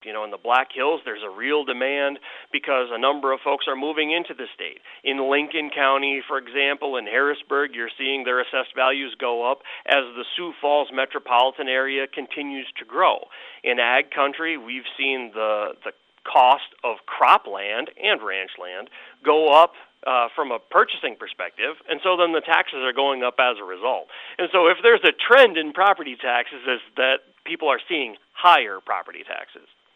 In the Black Hills, there's a real demand because a number of folks are moving into the state. In Lincoln County, for example, in Harrisburg, you're seeing their assessed values go up as the Sioux Falls metropolitan area continues to grow. In ag country, we've seen the cost of cropland and ranch land go up from a purchasing perspective, and so then the taxes are going up as a result. And so if there's a trend in property taxes, is that people are seeing higher property taxes.